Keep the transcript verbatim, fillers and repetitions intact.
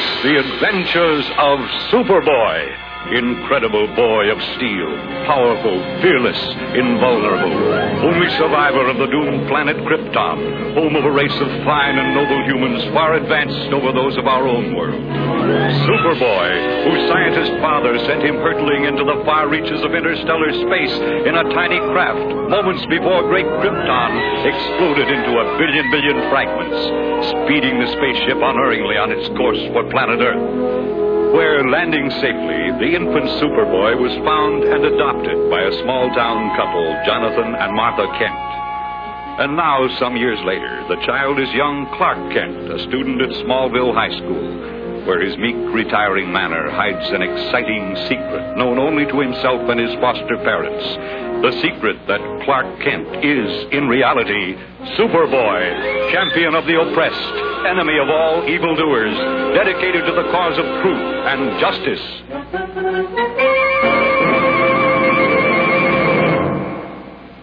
the adventures of Superboy. Incredible boy of steel, powerful, fearless, invulnerable. Only survivor of the doomed planet Krypton, home of a race of fine and noble humans far advanced over those of our own world. Superboy, whose scientist father sent him hurtling into the far reaches of interstellar space in a tiny craft moments before great Krypton exploded into a billion billion fragments, speeding the spaceship unerringly on its course for planet Earth, where, landing safely, the infant Superboy was found and adopted by a small-town couple, Jonathan and Martha Kent. And now, some years later, the child is young Clark Kent, a student at Smallville High School, where his meek, retiring manner hides an exciting secret known only to himself and his foster parents. The secret that Clark Kent is, in reality, Superboy, champion of the oppressed, enemy of all evildoers, dedicated to the cause of truth and justice.